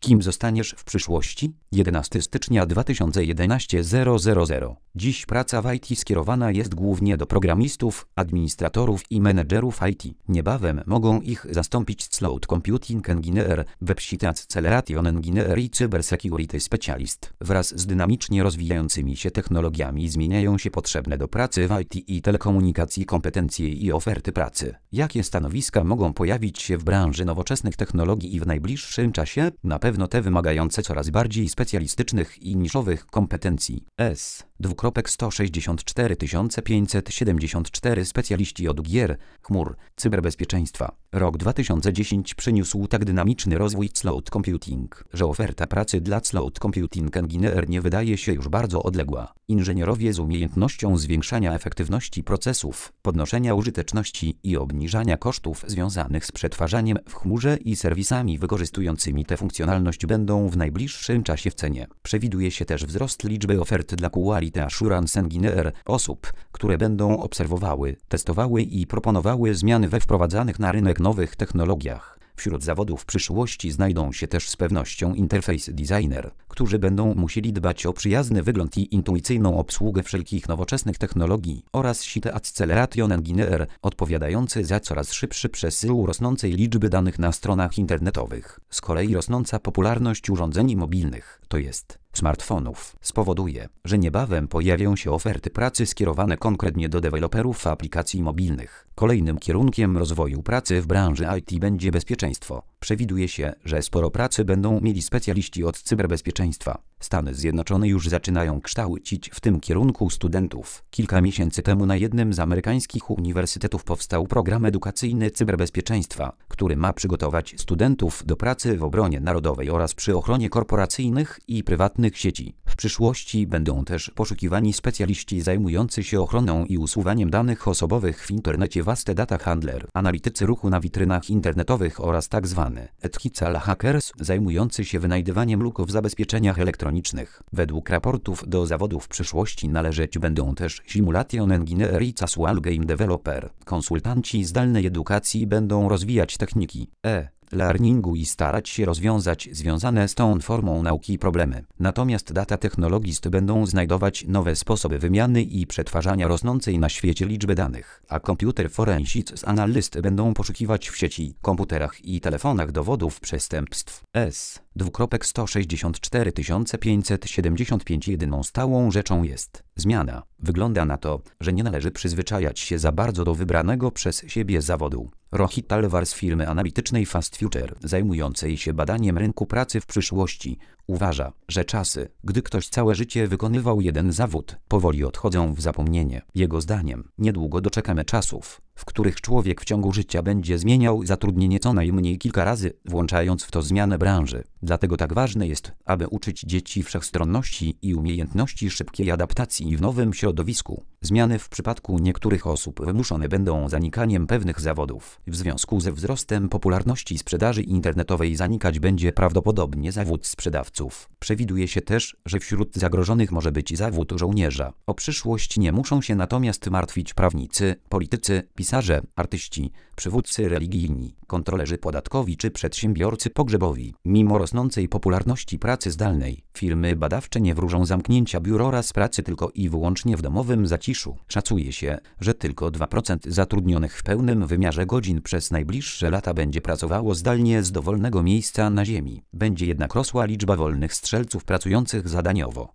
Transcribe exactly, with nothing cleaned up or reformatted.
Kim zostaniesz w przyszłości? jedenastego stycznia dwa tysiące jedenastego zero zero zero. Dziś praca w I T skierowana jest głównie do programistów, administratorów i menedżerów I T. Niebawem mogą ich zastąpić Cloud Computing Engineer, Web Acceleration Engineer i Cybersecurity Specialist. Wraz z dynamicznie rozwijającymi się technologiami zmieniają się potrzebne do pracy w I T i telekomunikacji kompetencje i oferty pracy. Jakie stanowiska mogą pojawić się w branży nowoczesnych technologii i w najbliższym czasie? Na pewno te wymagające coraz bardziej specjalistycznych i niszowych kompetencji. S. sto sześćdziesiąt cztery tysiące pięćset siedemdziesiąt cztery specjaliści od gier, chmur, cyberbezpieczeństwa. Rok dwa tysiące dziesiąty przyniósł tak dynamiczny rozwój Cloud Computing, że oferta pracy dla Cloud Computing Engineer nie wydaje się już bardzo odległa. Inżynierowie z umiejętnością zwiększania efektywności procesów, podnoszenia użyteczności i obniżania kosztów związanych z przetwarzaniem w chmurze i serwisami wykorzystującymi tę funkcjonalność będą w najbliższym czasie w cenie. Przewiduje się też wzrost liczby ofert dla Quality Assurance Engineer, osób, które będą obserwowały, testowały i proponowały zmiany we wprowadzanych na rynek nowych technologiach. Wśród zawodów przyszłości znajdą się też z pewnością interface designer, którzy będą musieli dbać o przyjazny wygląd i intuicyjną obsługę wszelkich nowoczesnych technologii, oraz Site Acceleration Engineer, odpowiadający za coraz szybszy przesył rosnącej liczby danych na stronach internetowych. Z kolei rosnąca popularność urządzeń mobilnych, to jest smartfonów, spowoduje, że niebawem pojawią się oferty pracy skierowane konkretnie do deweloperów aplikacji mobilnych. Kolejnym kierunkiem rozwoju pracy w branży I T będzie bezpieczeństwo. Przewiduje się, że sporo pracy będą mieli specjaliści od cyberbezpieczeństwa. Stany Zjednoczone już zaczynają kształcić w tym kierunku studentów. Kilka miesięcy temu na jednym z amerykańskich uniwersytetów powstał program edukacyjny cyberbezpieczeństwa, który ma przygotować studentów do pracy w obronie narodowej oraz przy ochronie korporacyjnych i prywatnych sieci. W przyszłości będą też poszukiwani specjaliści zajmujący się ochroną i usuwaniem danych osobowych w internecie, waste data handler, analitycy ruchu na witrynach internetowych oraz tzw. ethical hackers zajmujący się wynajdywaniem luk w zabezpieczeniach elektronicznych. Według raportów do zawodów przyszłości należeć będą też Simulation Engineer i Casual Game Developer. Konsultanci zdalnej edukacji będą rozwijać techniki e learningu i starać się rozwiązać związane z tą formą nauki problemy. Natomiast data technologist będą znajdować nowe sposoby wymiany i przetwarzania rosnącej na świecie liczby danych, a computer forensics analyst będą poszukiwać w sieci, komputerach i telefonach dowodów przestępstw. S. sto sześćdziesiąt cztery tysiące pięćset siedemdziesiąt pięć. Jedyną stałą rzeczą jest zmiana. Wygląda na to, że nie należy przyzwyczajać się za bardzo do wybranego przez siebie zawodu. Rohit Talwar z firmy analitycznej Fast Future, zajmującej się badaniem rynku pracy w przyszłości, uważa, że czasy, gdy ktoś całe życie wykonywał jeden zawód, powoli odchodzą w zapomnienie. Jego zdaniem, niedługo doczekamy czasów, w których człowiek w ciągu życia będzie zmieniał zatrudnienie co najmniej kilka razy, włączając w to zmianę branży. Dlatego tak ważne jest, aby uczyć dzieci wszechstronności i umiejętności szybkiej adaptacji w nowym środowisku. Zmiany w przypadku niektórych osób wymuszone będą zanikaniem pewnych zawodów. W związku ze wzrostem popularności sprzedaży internetowej zanikać będzie prawdopodobnie zawód sprzedawców. Przewiduje się też, że wśród zagrożonych może być zawód żołnierza. O przyszłość nie muszą się natomiast martwić prawnicy, politycy, pisarze, artyści, przywódcy religijni, kontrolerzy podatkowi czy przedsiębiorcy pogrzebowi. Mimo rosnącej popularności pracy zdalnej, firmy badawcze nie wróżą zamknięcia biur oraz pracy tylko i wyłącznie w domowym zaciszu. Szacuje się, że tylko dwa procent zatrudnionych w pełnym wymiarze godzin przez najbliższe lata będzie pracowało zdalnie z dowolnego miejsca na ziemi. Będzie jednak rosła liczba wolnych strzelców pracujących zadaniowo.